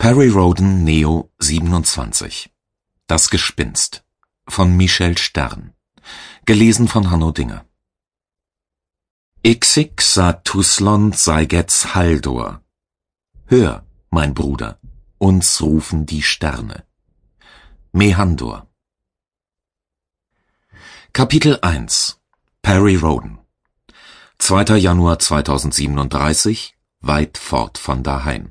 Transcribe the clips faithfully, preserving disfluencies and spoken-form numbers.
Perry Rhodan, Neo, siebenundzwanzig. Das Gespinst von Michel Stern. Gelesen von Hanno Dinger. Ixig sa Tuslon seigets Haldor. Hör, mein Bruder, uns rufen die Sterne. Mehandor. Kapitel eins. Perry Rhodan. zweiter Januar zweitausendsiebenunddreißig, weit fort von daheim.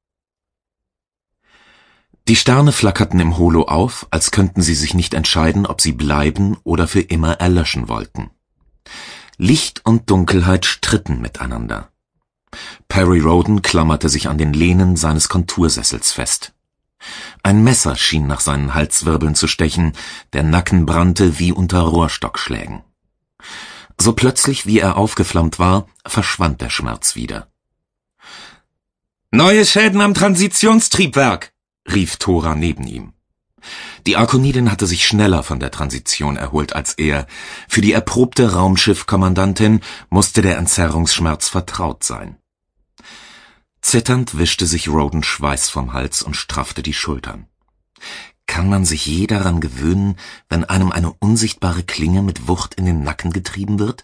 Die Sterne flackerten im Holo auf, als könnten sie sich nicht entscheiden, ob sie bleiben oder für immer erlöschen wollten. Licht und Dunkelheit stritten miteinander. Perry Rhodan klammerte sich an den Lehnen seines Kontursessels fest. Ein Messer schien nach seinen Halswirbeln zu stechen, der Nacken brannte wie unter Rohrstockschlägen. So plötzlich, wie er aufgeflammt war, verschwand der Schmerz wieder. »Neue Schäden am Transitionstriebwerk«, rief Thora neben ihm. Die Arkonidin hatte sich schneller von der Transition erholt als er. Für die erprobte Raumschiffkommandantin musste der Entzerrungsschmerz vertraut sein. Zitternd wischte sich Rhodan Schweiß vom Hals und straffte die Schultern. Kann man sich je daran gewöhnen, wenn einem eine unsichtbare Klinge mit Wucht in den Nacken getrieben wird?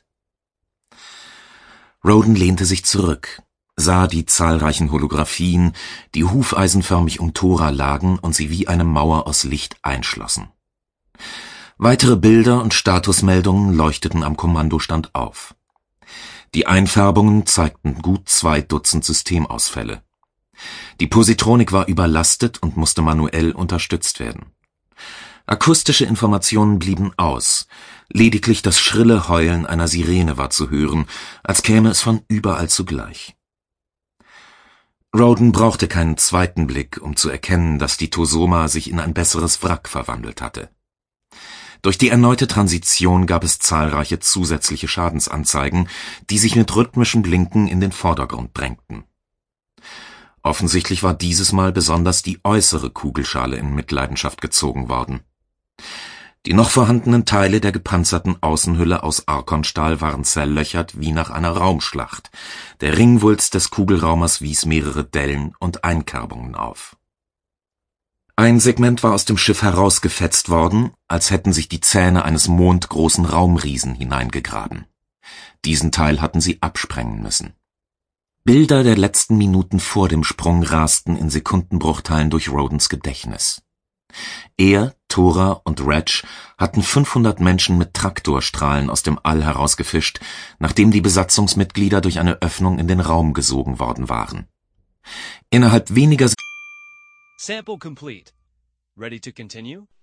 Rhodan lehnte sich zurück, sah die zahlreichen Holographien, die hufeisenförmig um Thora lagen und sie wie eine Mauer aus Licht einschlossen. Weitere Bilder und Statusmeldungen leuchteten am Kommandostand auf. Die Einfärbungen zeigten gut zwei Dutzend Systemausfälle. Die Positronik war überlastet und musste manuell unterstützt werden. Akustische Informationen blieben aus. Lediglich das schrille Heulen einer Sirene war zu hören, als käme es von überall zugleich. Rhodan brauchte keinen zweiten Blick, um zu erkennen, dass die Tosoma sich in ein besseres Wrack verwandelt hatte. Durch die erneute Transition gab es zahlreiche zusätzliche Schadensanzeigen, die sich mit rhythmischen Blinken in den Vordergrund drängten. Offensichtlich war dieses Mal besonders die äußere Kugelschale in Mitleidenschaft gezogen worden. Die noch vorhandenen Teile der gepanzerten Außenhülle aus Arkonstahl waren zerlöchert wie nach einer Raumschlacht. Der Ringwulst des Kugelraumers wies mehrere Dellen und Einkerbungen auf. Ein Segment war aus dem Schiff herausgefetzt worden, als hätten sich die Zähne eines mondgroßen Raumriesen hineingegraben. Diesen Teil hatten sie absprengen müssen. Bilder der letzten Minuten vor dem Sprung rasten in Sekundenbruchteilen durch Rhodans Gedächtnis. Er, Thora und Reg hatten fünfhundert Menschen mit Traktorstrahlen aus dem All herausgefischt, nachdem die Besatzungsmitglieder durch eine Öffnung in den Raum gesogen worden waren. Innerhalb weniger Sample complete. Ready to continue?